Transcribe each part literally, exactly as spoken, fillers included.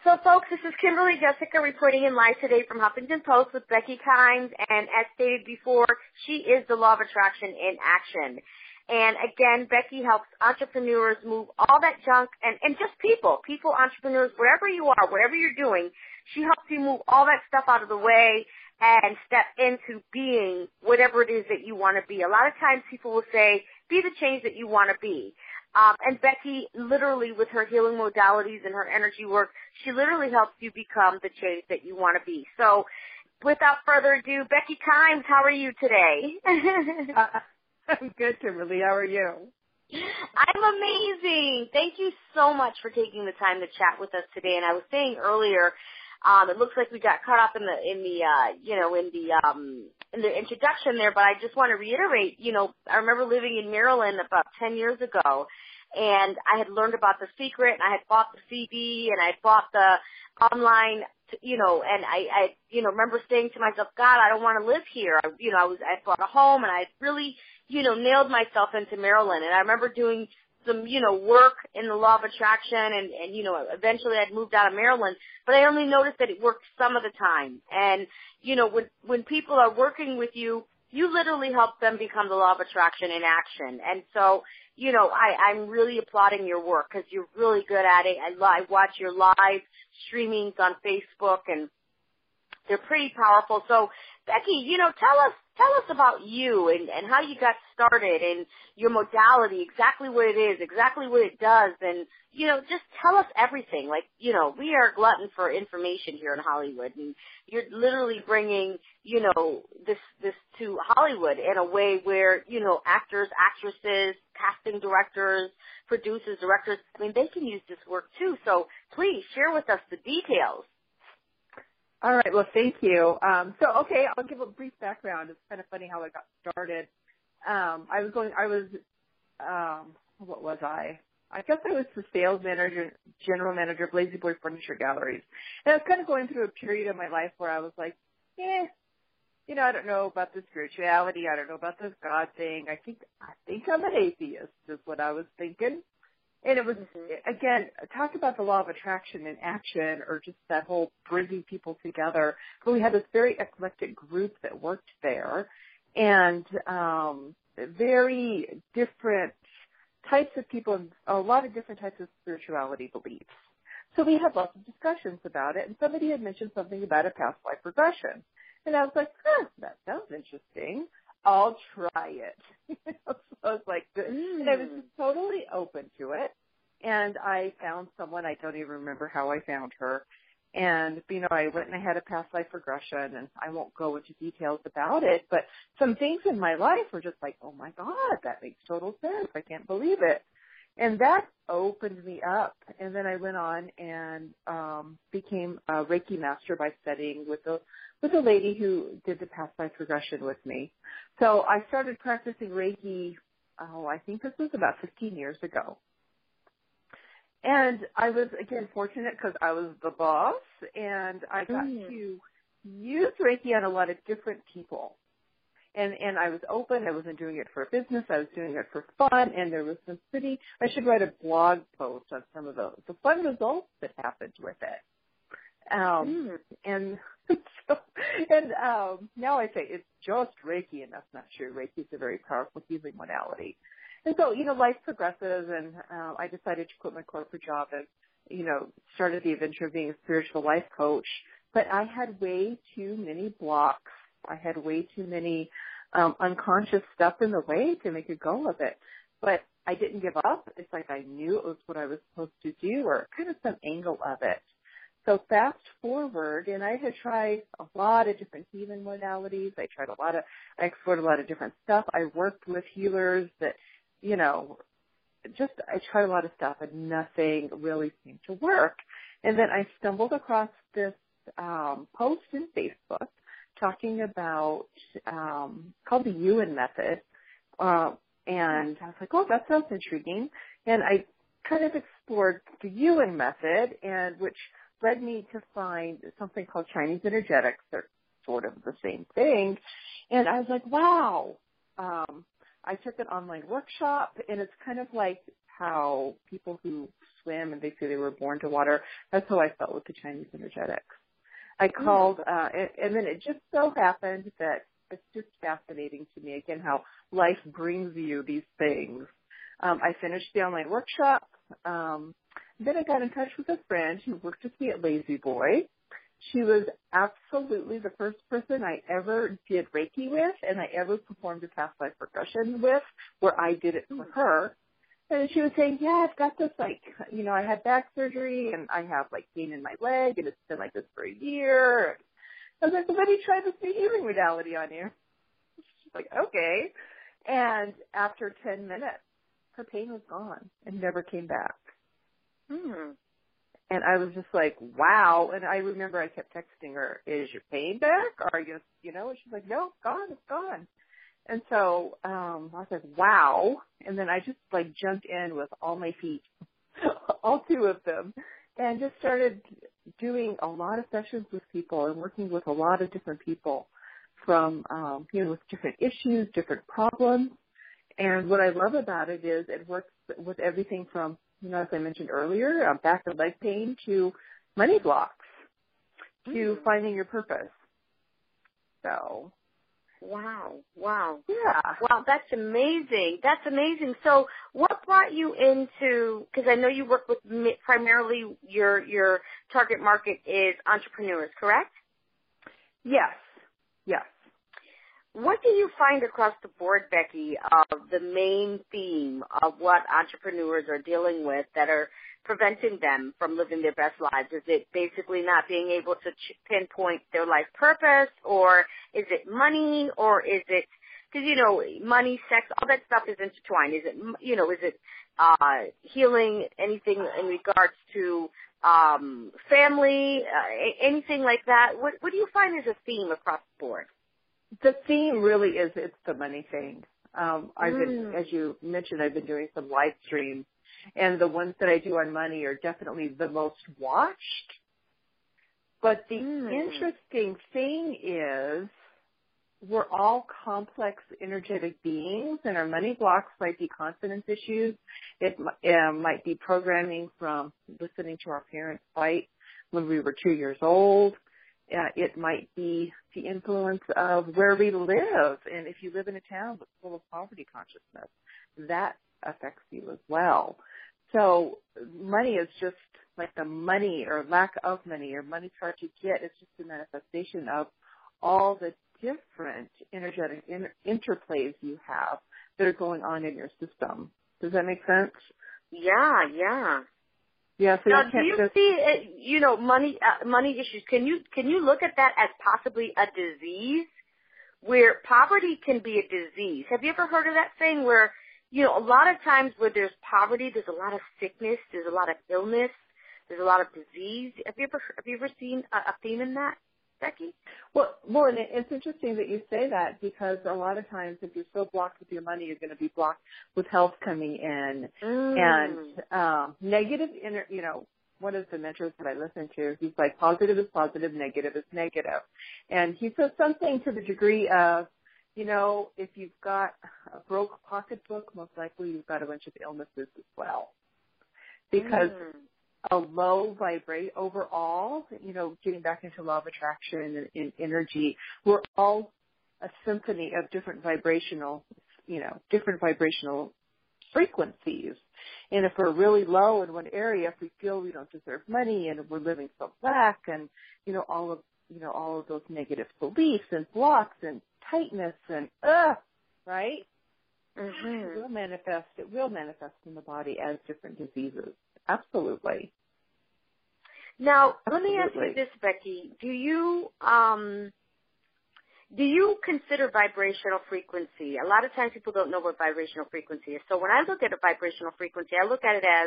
So, folks, this is Kimberly Jessica reporting in live today from Huffington Post with Becky Kimes, and as stated before, she is the law of attraction in action. And again, Becky helps entrepreneurs move all that junk and, and just people, people, entrepreneurs, wherever you are, whatever you're doing, she helps you move all that stuff out of the way and step into being whatever it is that you want to be. A lot of times people will say, be the change that you want to be. Um, and Becky, literally with her healing modalities and her energy work, she literally helps you become the change that you want to be. So without further ado, Becky Kimes, how are you today? uh, I'm good, Kimberly. How are you? I'm amazing. Thank you so much for taking the time to chat with us today. And I was saying earlier, um, it looks like we got caught up in the, in the, uh, you know, in the, um, in the introduction there, but I just want to reiterate, you know, I remember living in Maryland about ten years ago, and I had learned about The Secret, and I had bought the C D, and I had bought the online, you know, and I, I, you know, remember saying to myself, God, I don't want to live here. I, you know, I was, I bought a home, and I really, you know, nailed myself into Maryland, and I remember doing some, you know, work in the law of attraction, and, and, you know, eventually I'd moved out of Maryland, but I only noticed that it worked some of the time. And, you know, when, when people are working with you, you literally help them become the law of attraction in action. And so, you know, I, I'm really applauding your work because you're really good at it. I, I watch your live streamings on Facebook, and they're pretty powerful. So, Becky, you know, tell us tell us about you and, and how you got started and your modality, exactly what it is, exactly what it does, and, you know, just tell us everything. Like, you know, we are a glutton for information here in Hollywood, and you're literally bringing, you know, this this to Hollywood in a way where, you know, actors, actresses, casting directors, producers, directors, I mean, they can use this work too. So please share with us the details. All right. Well, thank you. Um, so, okay, I'll give a brief background. It's kind of funny how I got started. Um, I was going, I was, um, what was I? I guess I was the sales manager, general manager of Lazy Boy Furniture Galleries. And I was kind of going through a period of my life where I was like, eh, you know, I don't know about the spirituality. I don't know about this God thing. I think, I think I'm an atheist is what I was thinking. And it was, again, talk about the law of attraction in action, or just that whole bringing people together. But we had this very eclectic group that worked there, and um, very different types of people, a lot of different types of spirituality beliefs. So we had lots of discussions about it, and somebody had mentioned something about a past life regression. And I was like, huh, that sounds interesting. I'll try it. So I was like, and I was just totally open to it. And I found someone, I don't even remember how I found her. And, you know, I went and I had a past life regression, and I won't go into details about it, but some things in my life were just like, oh my God, that makes total sense. I can't believe it. And that opened me up. And then I went on and um, became a Reiki master by studying with a with a lady who did the past life regression with me. So I started practicing Reiki, oh, I think this was about fifteen years ago. And I was, again, fortunate because I was the boss, and I got mm. to use Reiki on a lot of different people. And and I was open. I wasn't doing it for business. I was doing it for fun. And there was some pretty, I should write a blog post on some of the, the fun results that happened with it. Um, mm. And so, and um, now I say it's just Reiki, and that's not true. Reiki is a very powerful healing modality. And so, you know, life progresses, and uh, I decided to quit my corporate job and, you know, started the adventure of being a spiritual life coach. But I had way too many blocks. I had way too many um, unconscious stuff in the way to make a go of it. But I didn't give up. It's like I knew it was what I was supposed to do, or kind of some angle of it. So fast forward, and I had tried a lot of different healing modalities. I tried a lot of, I explored a lot of different stuff. I worked with healers that, you know, just, I tried a lot of stuff, and nothing really seemed to work. And then I stumbled across this um, post in Facebook talking about, um, called the Ewan Method. Uh, and I was like, oh, that sounds intriguing. And I kind of explored the Ewan Method, and which led me to find something called Chinese energetics. They're sort of the same thing. And I was like, wow. Um, I took an online workshop, and it's kind of like how people who swim and they say they were born to water. That's how I felt with the Chinese energetics. I called, uh, and, and then it just so happened that it's just fascinating to me, again, how life brings you these things. Um, I finished the online workshop. Um, then I got in touch with a friend who worked with me at Lazy Boy. She was absolutely the first person I ever did Reiki with, and I ever performed a past life regression with, where I did it for her. And she was saying, yeah, I've got this, like, you know, I had back surgery, and I have, like, pain in my leg, and it's been like this for a year. I was like, well, let me try this new healing modality on you. She's like, okay. And after ten minutes, her pain was gone and never came back. Hmm. And I was just like, wow. And I remember I kept texting her, is your pain back? Or, you, you know, and she's like, no, it's gone, it's gone. And so um, I was like, wow. And then I just, like, jumped in with all my feet, all two of them, and just started doing a lot of sessions with people and working with a lot of different people from, um, you know, with different issues, different problems. And what I love about it is it works with everything from, you know, as I mentioned earlier, uh, back and leg pain to money blocks, to Mm. finding your purpose. So. Wow. Wow. Yeah. Wow, that's amazing. That's amazing. So what brought you into, because I know you work with primarily your, your target market is entrepreneurs, correct? Yes. Yes. What do you find across the board, Becky, of the main theme of what entrepreneurs are dealing with that are preventing them from living their best lives? Is it basically not being able to ch- pinpoint their life purpose, or is it money, or is it, because, you know, money, sex, all that stuff is intertwined. Is it, you know, is it uh, healing, anything in regards to um, family, uh, anything like that? What, what do you find is a theme across the board? The theme really is it's the money thing. Um, I've been, Mm. as you mentioned, I've been doing some live streams, and the ones that I do on money are definitely the most watched. But the Mm. interesting thing is we're all complex energetic beings, and our money blocks might be confidence issues. It um, might be programming from listening to our parents fight when we were two years old. Uh, it might be the influence of where we live. And if you live in a town that's full of poverty consciousness, that affects you as well. So money is just like the money or lack of money or money's hard to get. It's just a manifestation of all the different energetic inter- interplays you have that are going on in your system. Does that make sense? Yeah, yeah. Yeah, so now, you do can't you just, see, uh, you know, money uh, money issues? Can you can you look at that as possibly a disease, where poverty can be a disease? Have you ever heard of that thing where, you know, a lot of times where there's poverty, there's a lot of sickness, there's a lot of illness, there's a lot of disease. Have you ever have you ever seen a, a theme in that, Becky? Well, well, and it's interesting that you say that, because a lot of times if you're so blocked with your money, you're going to be blocked with health coming in, Mm. and um, negative, inner, you know, one of the mentors that I listen to, he's like, positive is positive, negative is negative. And he says something to the degree of, you know, if you've got a broke pocketbook, most likely you've got a bunch of illnesses as well. Because Mm. a low vibrate overall, you know, getting back into law of attraction and, and energy, we're all a symphony of different vibrational, you know, different vibrational frequencies. And if we're really low in one area, if we feel we don't deserve money and we're living so lack and, you know, all of, you know, all of those negative beliefs and blocks and tightness and, uh, right? Mm-hmm. It will manifest, it will manifest in the body as different diseases. Absolutely. Now, Absolutely. let me ask you this, Becky. Do you um, do you consider vibrational frequency? A lot of times people don't know what vibrational frequency is. So when I look at a vibrational frequency, I look at it as,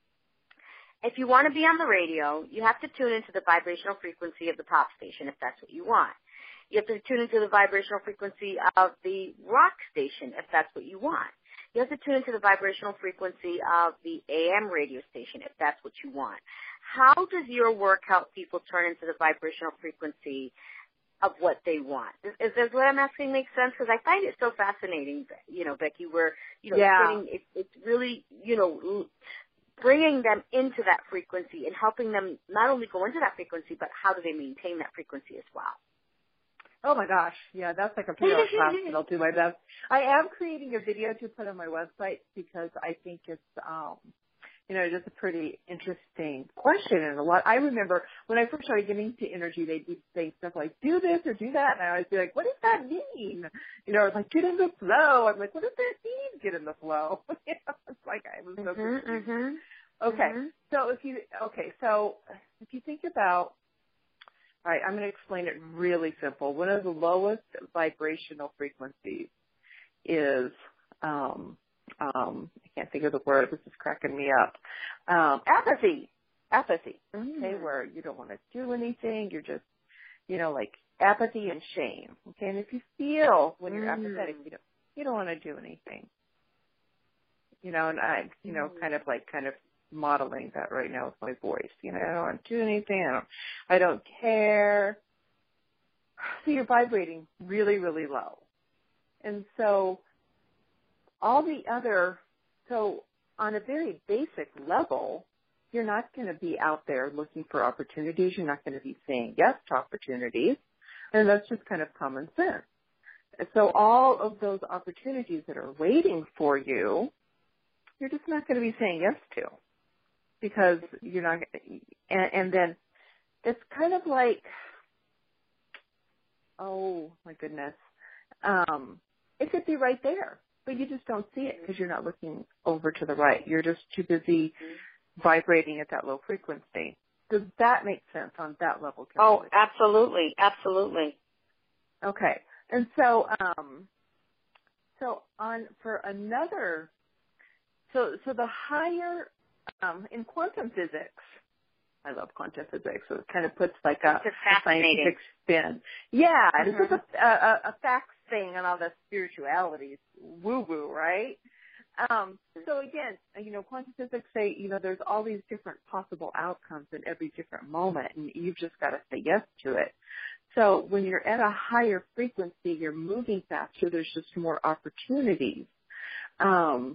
if you want to be on the radio, you have to tune into the vibrational frequency of the pop station if that's what you want. You have to tune into the vibrational frequency of the rock station if that's what you want. You have to tune into the vibrational frequency of the A M radio station if that's what you want. How does your work help people turn into the vibrational frequency of what they want? Is, is, does what I'm asking make sense? Because I find it so fascinating, you know, Becky, where, you know, yeah. getting, it, it's really, you know, bringing them into that frequency and helping them not only go into that frequency, but how do they maintain that frequency as well? Oh my gosh, yeah, that's like a three-hour class, and I'll do my best. I am creating a video to put on my website because I think it's, um, you know, just a pretty interesting question, and a lot. I remember when I first started getting into energy, they'd be saying stuff like, "Do this or do that," and I always be like, "What does that mean?" You know, it's like, "Get in the flow." I'm like, "What does that mean? Get in the flow?" You know, it's like I was so mm-hmm, confused. mm-hmm. Okay, mm-hmm. so if you okay, so if you think about All right, I'm going to explain it really simple. One of the lowest vibrational frequencies is, um, um, I can't think of the word. This is cracking me up. Um, apathy. Apathy. Mm. Okay, where you don't want to do anything. You're just, you know, like apathy and shame. Okay, and if you feel when you're Mm. apathetic, you don't, you don't want to do anything. You know, and I, you know, Mm. kind of like, kind of modeling that right now with my voice. You know, I don't want to do anything. I don't, I don't care. So you're vibrating really, really low. And so all the other, so on a very basic level, you're not going to be out there looking for opportunities. You're not going to be saying yes to opportunities. And that's just kind of common sense. And so all of those opportunities that are waiting for you, you're just not going to be saying yes to. Because you're not, and, and then it's kind of like, oh my goodness, um, it could be right there, but you just don't see it because you're not looking over to the right. You're just too busy vibrating at that low frequency. Does that make sense on that level, Kimberly? Oh, absolutely, absolutely. Okay, and so, um, so on for another, so so the higher. Um, in quantum physics, I love quantum physics, so it kind of puts like a, a scientific spin. Yeah, mm-hmm. It's just a, a, a facts thing and all the spiritualities, woo-woo, right? Um, so again, you know, quantum physics say, you know, there's all these different possible outcomes in every different moment, and you've just got to say yes to it. So when you're at a higher frequency, you're moving faster, there's just more opportunities. Um,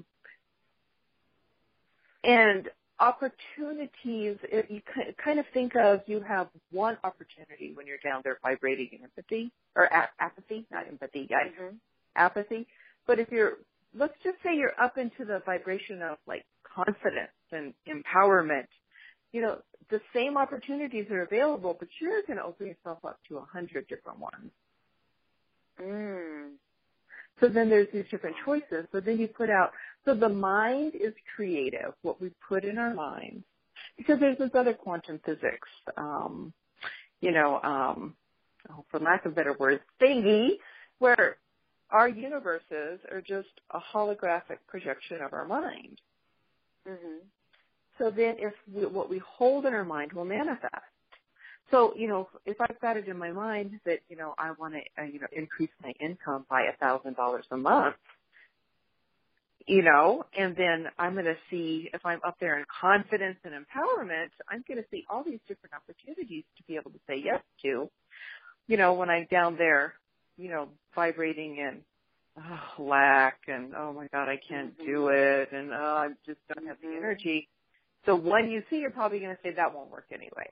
And opportunities, if you kind of think of, you have one opportunity when you're down there vibrating in empathy, or a- apathy, not empathy, guys, mm-hmm. apathy. But if you're, let's just say you're up into the vibration of like confidence and empowerment, you know, the same opportunities are available, but you're going to open yourself up to a hundred different ones. Mm. So then there's these different choices. So then you put out, so the mind is creative, what we put in our minds. Because there's this other quantum physics, um, you know, um, oh, for lack of better words, thingy, where our universes are just a holographic projection of our mind. Mm-hmm. So then if we, what we hold in our mind will manifest. So, you know, if I've got it in my mind that, you know, I want to, uh, you know, increase my income by a thousand dollars a month, you know, and then I'm going to see, if I'm up there in confidence and empowerment, I'm going to see all these different opportunities to be able to say yes to, you know, when I'm down there, you know, vibrating in oh, lack and, oh my God, I can't mm-hmm. do it, and oh, I just don't have the energy. So when you see, you're probably going to say that won't work anyway.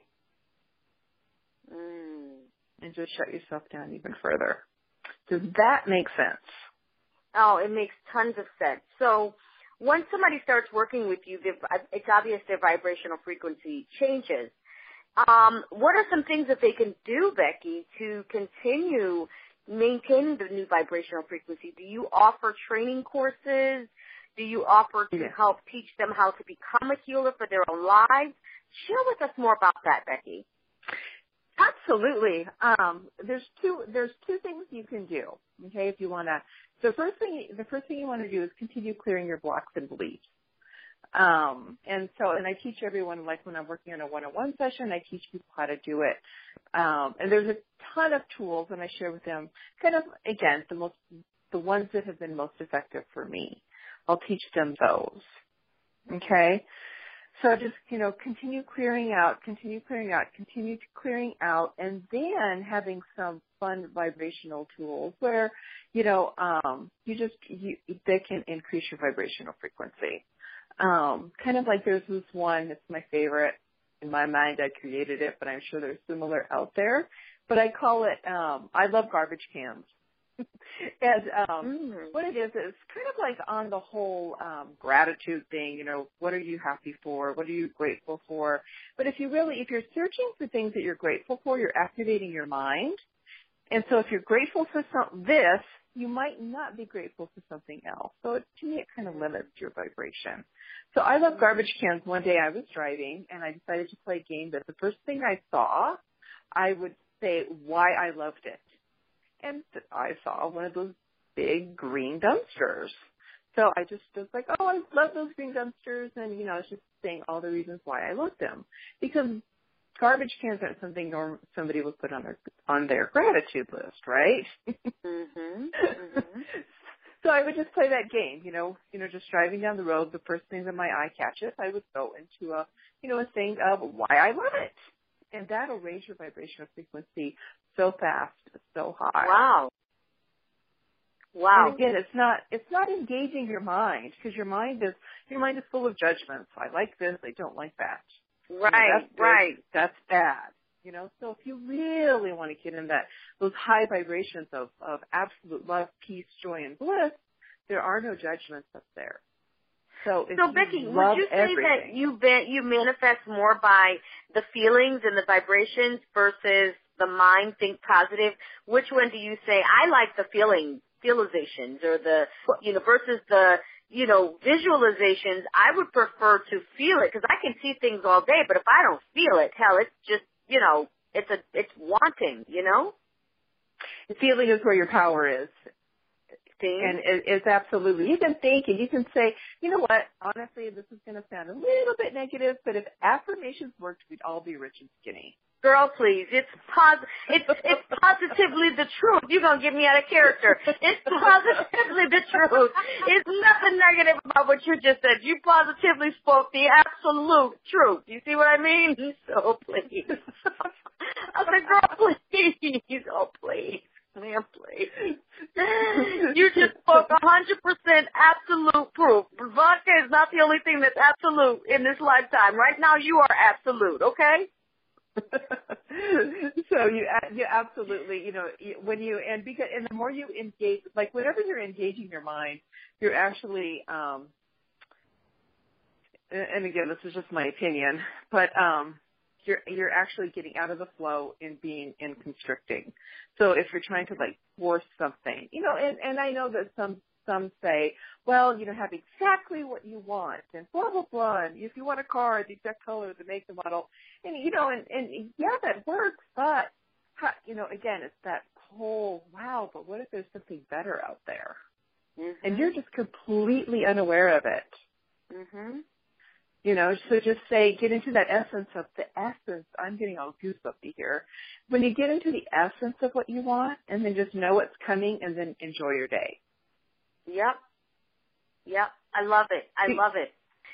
Mm. And just shut yourself down even further. Does that make sense? Oh, it makes tons of sense. So once somebody starts working with you, it's obvious their vibrational frequency changes. Um, what are some things that they can do, Becky, to continue maintaining the new vibrational frequency? Do you offer training courses? Do you offer to yeah. help teach them how to become a healer for their own lives? Share with us more about that, Becky. Absolutely. Um, there's two. There's two things you can do. Okay, if you want to. So first thing, the first thing you want to do is continue clearing your blocks and beliefs. Um, and so, and I teach everyone, like when I'm working on a one-on-one session, I teach people how to do it. Um, and there's a ton of tools, and I share with them, kind of again, the most, the ones that have been most effective for me. I'll teach them those. Okay. So just, you know, continue clearing out, continue clearing out, continue clearing out, and then having some fun vibrational tools where, you know, um, you just, you, they can increase your vibrational frequency. Um, kind of like there's this one, it's my favorite. In my mind, I created it, but I'm sure there's similar out there. But I call it, um, I love garbage cans. and um, mm. what it is, is kind of like on the whole um, gratitude thing, you know, what are you happy for? What are you grateful for? But if you really, if you're searching for things that you're grateful for, you're activating your mind. And so if you're grateful for some, this, you might not be grateful for something else. So it, to me, it kind of limits your vibration. So I love garbage cans. One day I was driving, and I decided to play a game that the first thing I saw, I would say why I loved it. And I saw one of those big green dumpsters. So I just was like, oh, I love those green dumpsters. And, you know, I was just saying all the reasons why I loved them. Because garbage cans aren't something norm- somebody would put on their on their gratitude list, right? Mm-hmm. Mm-hmm. So I would just play that game, you know, you know, just driving down the road. The first thing that my eye catches, I would go into a, you know, a thing of why I love it, and that'll raise your vibrational frequency so fast, so high. Wow. Wow. And again, it's not it's not engaging your mind, because your mind is your mind is full of judgments. I like this, I don't like that. Right, you know, that's right. Good, that's bad. You know, so if you really want to get in that, those high vibrations of, of absolute love, peace, joy, and bliss, there are no judgments up there. So, if so you Becky, love would you say everything, that you be, you manifest more by the feelings and the vibrations versus the mind, think positive? Which one do you say, I like the feeling, feelizations, or the, you know, versus the, you know, visualizations? I would prefer to feel it, because I can see things all day, but if I don't feel it, hell, it's just, you know, it's a, it's wanting, you know? The feeling is where your power is. See? And it, it's absolutely, you can think and you can say, you know what, honestly, this is going to sound a little bit negative, but if affirmations worked, we'd all be rich and skinny. Girl, please. It's pos- it's it's positively the truth. You're gonna get me out of character. It's positively the truth. It's nothing negative about what you just said. You positively spoke the absolute truth. You see what I mean? So please. I said, girl, please. Oh, please. Man, please. You just spoke a hundred percent absolute proof. Vodka is not the only thing that's absolute in this lifetime. Right now, you are absolute. Okay. So you, you absolutely, you know, when you, and because, and the more you engage, like whenever you're engaging your mind, you're actually, um, and again, this is just my opinion, but, um, you're, you're actually getting out of the flow and being in constricting. So if you're trying to like force something, you know, and, and I know that some, some say, well, you know, have exactly what you want and blah, blah, blah. And if you want a car, the exact color, the make, the model. And, you know, and, and yeah, that works. But, how, you know, again, it's that whole, wow, but what if there's something better out there? Mm-hmm. And you're just completely unaware of it. Mm-hmm. You know, so just say, get into that essence of the essence. I'm getting all goosebumpy here. When you get into the essence of what you want, and then just know what's coming, and then enjoy your day. Yep. Yep. I love it. I love it.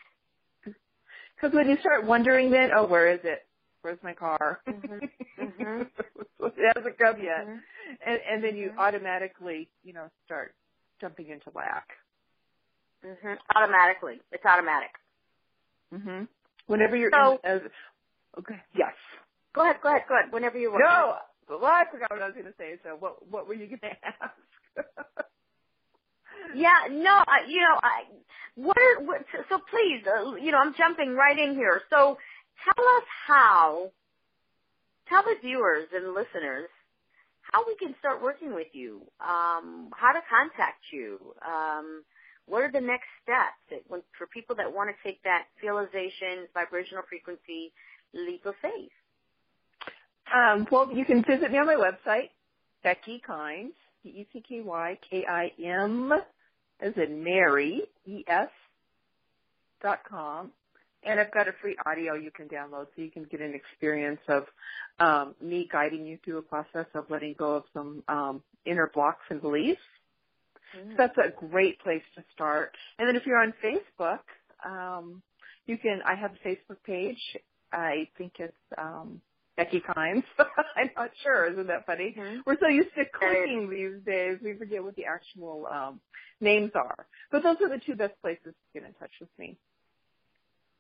Because when you start wondering then, oh, where is it? Where's my car? Mm-hmm. Mm-hmm. It hasn't come yet. Mm-hmm. And, and then you mm-hmm. automatically, you know, start jumping into lack. Mm-hmm. Automatically. It's automatic. Mm-hmm. Whenever you're so, in, as, okay, yes. Go ahead, go ahead, go ahead. Whenever you're No, well, I forgot what I was going to say. So what, what were you going to ask? Yeah, no, I, you know, I, what, are, what, so please, uh, you know, I'm jumping right in here. So tell us how, tell the viewers and listeners how we can start working with you, um, how to contact you, um, what are the next steps that when, for people that want to take that realization, vibrational frequency leap of faith? Um, well, you can visit me on my website, Becky Kimes, B E C K Y K I M, as in Mary, E S, dot com. And I've got a free audio you can download so you can get an experience of um, me guiding you through a process of letting go of some um, inner blocks and beliefs. Mm. So that's a great place to start. And then if you're on Facebook, um, you can, I have a Facebook page. I think it's um, Becky Kimes. I'm not sure. Isn't that funny? Mm-hmm. We're so used to clicking these days, we forget what the actual um, names are. But those are the two best places to get in touch with me.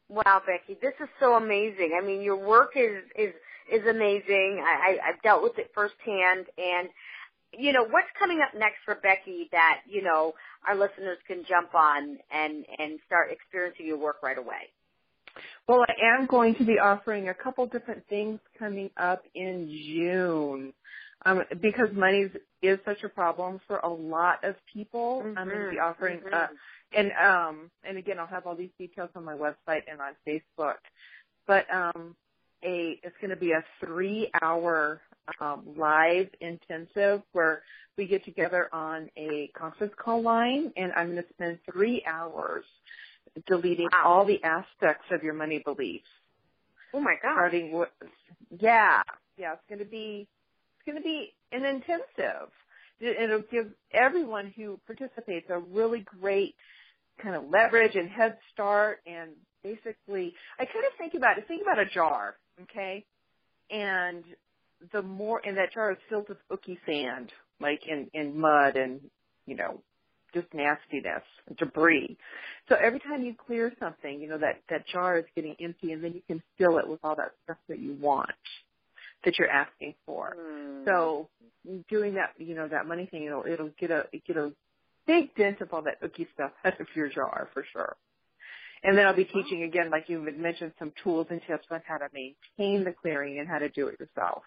Wow, Becky, this is so amazing. I mean, your work is is is amazing. I, I I've dealt with it firsthand, and you know what's coming up next for Becky that you know our listeners can jump on and and start experiencing your work right away. Well, I am going to be offering a couple different things coming up in June. Um, because money is, is such a problem for a lot of people. Mm-hmm. I'm going to be offering, mm-hmm. uh, and um, and again, I'll have all these details on my website and on Facebook. But um, a it's going to be a three-hour um, live intensive where we get together on a conference call line, and I'm going to spend three hours deleting wow. all the aspects of your money beliefs. Oh my God! Starting with, yeah, yeah, it's going to be. It's going to be an intensive. It'll give everyone who participates a really great kind of leverage and head start. And basically, I kind of think about it. Think about a jar, okay? And the more, and that jar is filled with ooky sand, like in, in mud and, you know, just nastiness, debris. So every time you clear something, you know, that, that jar is getting empty, and then you can fill it with all that stuff that you want, that you're asking for. Mm. So doing that, you know, that money thing, it'll, it'll get a, get a big dent of all that ooky stuff out of your jar for sure. And then I'll be teaching again, like you had mentioned, some tools and tips on how to maintain the clearing and how to do it yourself.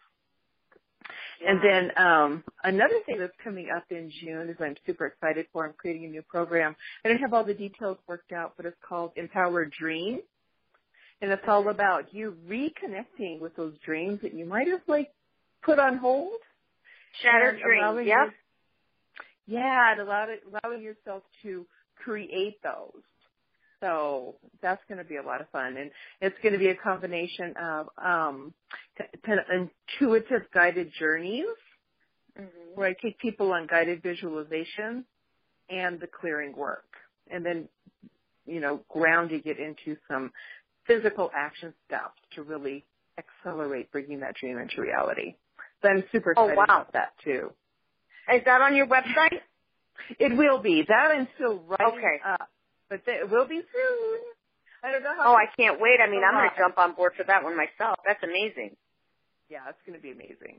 Yeah. And then um, another thing that's coming up in June is I'm super excited for. I'm creating a new program. I don't have all the details worked out, but it's called Empower Dream. And it's all about you reconnecting with those dreams that you might have, like, put on hold. Shattered dreams, yeah. Yeah, and allowing, allowing yourself to create those. So that's going to be a lot of fun. And it's going to be a combination of um, kind of intuitive guided journeys, mm-hmm. where I take people on guided visualization and the clearing work. And then, you know, grounding it into some physical action steps to really accelerate bringing that dream into reality. So I'm super excited oh, wow. about that too. Is that on your website? It will be. That I'm still writing okay. up, but it will be soon. I don't know how. Oh, I can't wait. I mean, I'm going to jump on board for that one myself. That's amazing. Yeah, it's going to be amazing.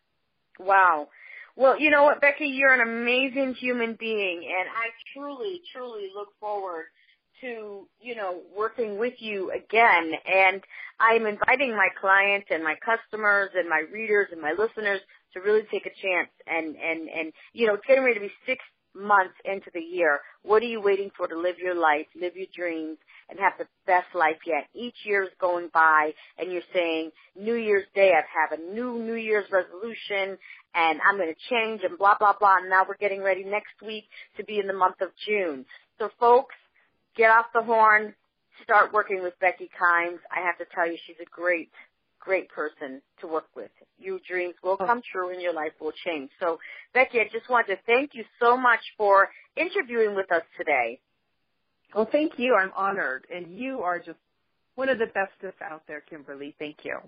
Wow. Well, you know what, Becky? You're an amazing human being, and I truly, truly look forward to, you know, working with you again. And I'm inviting my clients and my customers and my readers and my listeners to really take a chance. And, and, and you know, it's getting ready to be six months into the year. What are you waiting for to live your life, live your dreams, and have the best life yet? Each year is going by, and you're saying, New Year's Day, I have a new New Year's resolution, and I'm going to change, and blah, blah, blah. And now we're getting ready next week to be in the month of June. So, folks, get off the horn, start working with Becky Kimes. I have to tell you, she's a great, great person to work with. Your dreams will come true and your life will change. So, Becky, I just want to thank you so much for interviewing with us today. Well, thank you. I'm honored. And you are just one of the bestest out there, Kimberly. Thank you.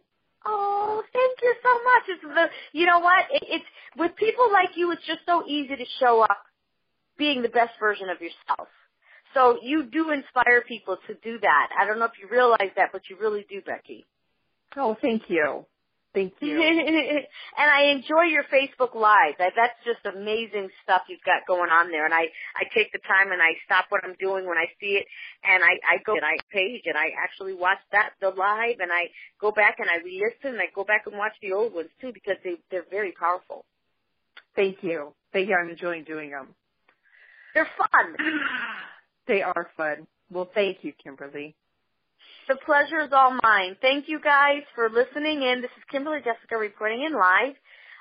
Oh, thank you so much. It's the, you know what? It, it's with people like you, it's just so easy to show up being the best version of yourself. So you do inspire people to do that. I don't know if you realize that, but you really do, Becky. Oh, thank you. Thank you. And I enjoy your Facebook Live. That's just amazing stuff you've got going on there. And I, I take the time and I stop what I'm doing when I see it, and I, I go to my page and I actually watch that, the live, and I go back and I re-listen and I go back and watch the old ones too, because they, they're very powerful. Thank you. Thank you. I'm enjoying doing them. They're fun. They are fun. Well, thank you, Kimberly. The pleasure is all mine. Thank you guys for listening in. This is Kimberly Jessica reporting in live.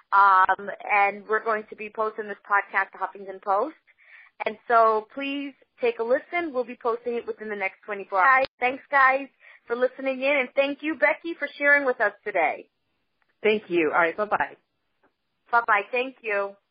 Um, and we're going to be posting this podcast to Huffington Post. And so please take a listen. We'll be posting it within the next twenty-four hours. Thanks, guys, for listening in. And thank you, Becky, for sharing with us today. Thank you. All right. Bye-bye. Bye-bye. Thank you.